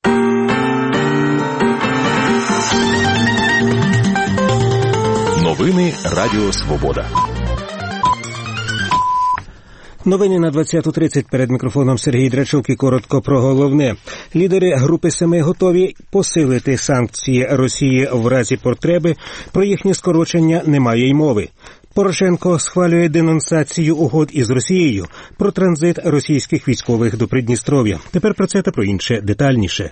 Новини Радіо Свобода. Новини на 20:30. Перед мікрофоном Сергій Драчук і коротко про головне. Лідери Групи Семи готові посилити санкції Росії в разі потреби. Про їхнє скорочення немає й мови. Порошенко схвалює денонсацію угод із Росією про транзит російських військових до Придністров'я. Тепер про це та про інше детальніше.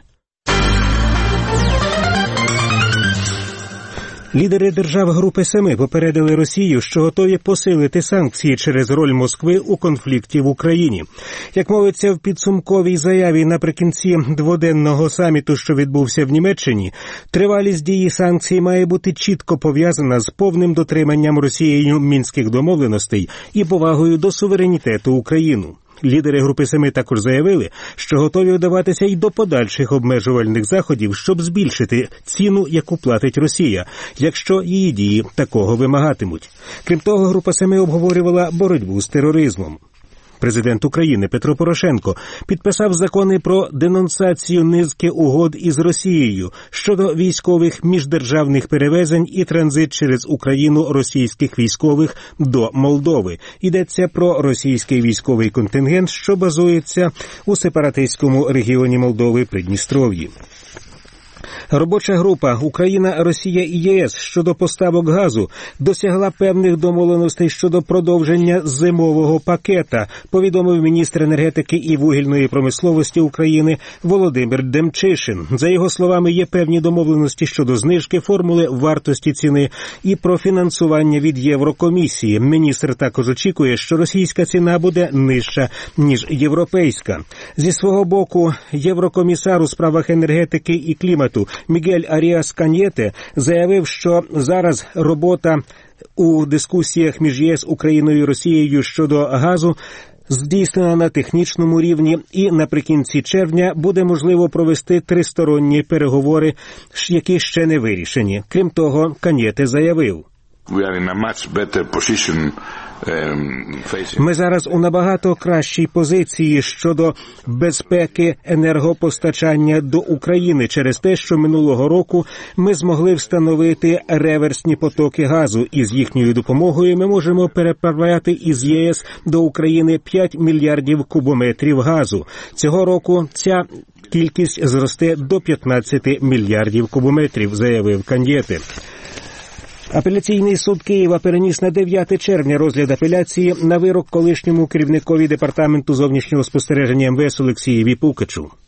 Лідери держав Групи Семи попередили Росію, що готові посилити санкції через роль Москви у конфлікті в Україні. Як мовиться в підсумковій заяві наприкінці дводенного саміту, що відбувся в Німеччині, тривалість дії санкцій має бути чітко пов'язана з повним дотриманням Росією мінських домовленостей і повагою до суверенітету України. Лідери Групи Семи також заявили, що готові вдаватися й до подальших обмежувальних заходів, щоб збільшити ціну, яку платить Росія, якщо її дії такого вимагатимуть. Крім того, Група Семи обговорювала боротьбу з тероризмом. Президент України Петро Порошенко підписав закони про денонсацію низки угод із Росією щодо військових міждержавних перевезень і транзит через Україну російських військових до Молдови. Йдеться про російський військовий контингент, що базується у сепаратистському регіоні Молдови Придністров'ї. Робоча група Україна, Росія і ЄС щодо поставок газу досягла певних домовленостей щодо продовження зимового пакета, повідомив міністр енергетики і вугільної промисловості України Володимир Демчишин. За його словами, є певні домовленості щодо знижки формули вартості ціни і про фінансування від Єврокомісії. Міністр також очікує, що російська ціна буде нижча, ніж європейська. Зі свого боку, єврокомісар у справах енергетики і клімату Мігель Аріас Каньєте заявив, що зараз робота у дискусіях між ЄС, Україною і Росією щодо газу здійснена на технічному рівні, і наприкінці червня буде можливо провести тристоронні переговори, які ще не вирішені. Крім того, Каньєте заявив: ми зараз у набагато кращій позиції щодо безпеки енергопостачання до України через те, що минулого року ми змогли встановити реверсні потоки газу, і з їхньою допомогою ми можемо переправляти із ЄС до України 5 мільярдів кубометрів газу. Цього року ця кількість зросте до 15 мільярдів кубометрів, заявив Каньєте. Апеляційний суд Києва переніс на 9 червня розгляд апеляції на вирок колишньому керівникові департаменту зовнішнього спостереження МВС Олексієві Пукачу.